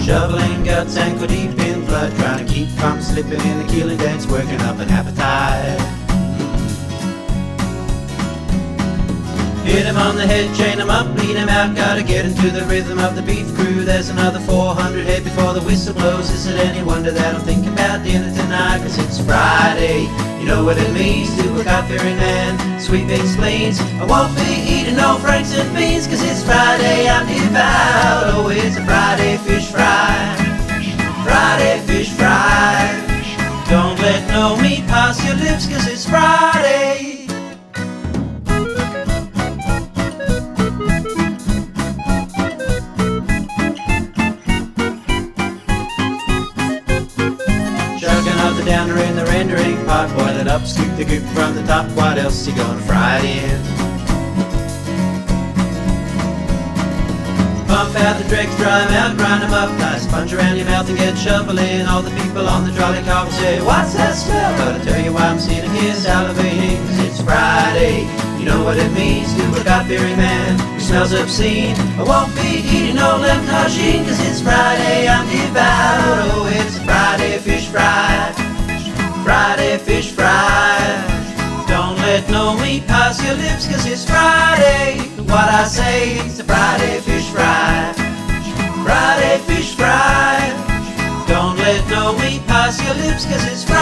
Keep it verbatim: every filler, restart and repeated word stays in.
Shoveling guts ankle deep in blood, trying to keep from slipping in the killing dance, working up an appetite. Hit him on the head, chain him up, bleed him out. Gotta get into the rhythm of the beef crew. There's another four hundred head before the whistle blows. Is it any wonder that I'm thinking about dinner tonight? Cause it's Friday, you know what it means to a God-fearing man. Sweet baked spleens, I won't be eating no franks and beans. Cause it's Friday, I'm devout. Oh, it's a Friday fish fry. Friday fish fry. Don't let no meat pass your lips, cause it's Friday. Downer in the rendering pot, boil it up, scoop the goop from the top. What else you gonna fry it in? Pump out the dregs, dry them out, grind them up, nice punch around your mouth and get shoveling. All the people on the trolley car will say, what's that smell? But I'll tell you why I'm sitting here salivating. Cause it's Friday, you know what it means to a God-fearing man who smells obscene. I won't be eating no lemon tagine. Cause it's Friday, I'm devout. Oh, it's a Friday fish fry. Friday fish fry. Don't let no meat pass your lips, cause it's Friday. What I say, it's a Friday fish fry. Friday fish fry. Don't let no meat pass your lips, cause it's Friday.